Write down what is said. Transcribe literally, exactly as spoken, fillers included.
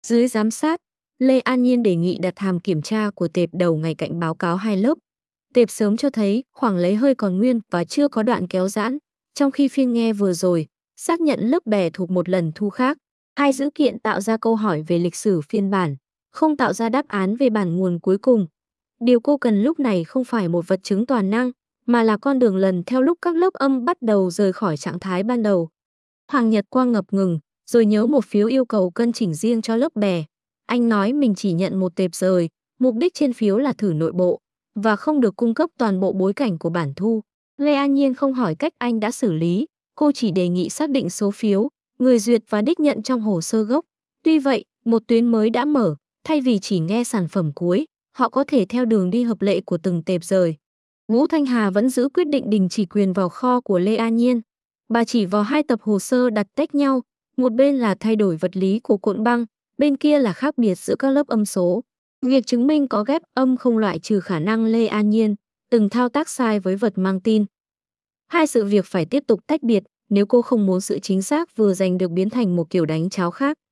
Dưới giám sát, Lê An Nhiên đề nghị đặt hàm kiểm tra của tệp đầu ngày cạnh báo cáo hai lớp. Tệp sớm cho thấy khoảng lấy hơi còn nguyên và chưa có đoạn kéo giãn, trong khi phiên nghe vừa rồi xác nhận lớp bè thuộc một lần thu khác. Hai dữ kiện tạo ra câu hỏi về lịch sử phiên bản, không tạo ra đáp án về bản nguồn cuối cùng. Điều cô cần lúc này không phải một vật chứng toàn năng, mà là con đường lần theo lúc các lớp âm bắt đầu rời khỏi trạng thái ban đầu. Hoàng Nhật Quang ngập ngừng, rồi nhớ một phiếu yêu cầu cân chỉnh riêng cho lớp bè. Anh nói mình chỉ nhận một tệp rời, mục đích trên phiếu là thử nội bộ, và không được cung cấp toàn bộ bối cảnh của bản thu. Lê An Nhiên không hỏi cách anh đã xử lý, cô chỉ đề nghị xác định số phiếu, người duyệt và đích nhận trong hồ sơ gốc. Tuy vậy, một tuyến mới đã mở, thay vì chỉ nghe sản phẩm cuối, họ có thể theo đường đi hợp lệ của từng tệp rời. Vũ Thanh Hà vẫn giữ quyết định đình chỉ quyền vào kho của Lê An Nhiên. Bà chỉ vào hai tập hồ sơ đặt tách nhau, một bên là thay đổi vật lý của cuộn băng, bên kia là khác biệt giữa các lớp âm số. Việc chứng minh có ghép âm không loại trừ khả năng Lê An Nhiên từng thao tác sai với vật mang tin. Hai sự việc phải tiếp tục tách biệt nếu cô không muốn sự chính xác vừa giành được biến thành một kiểu đánh cháo khác.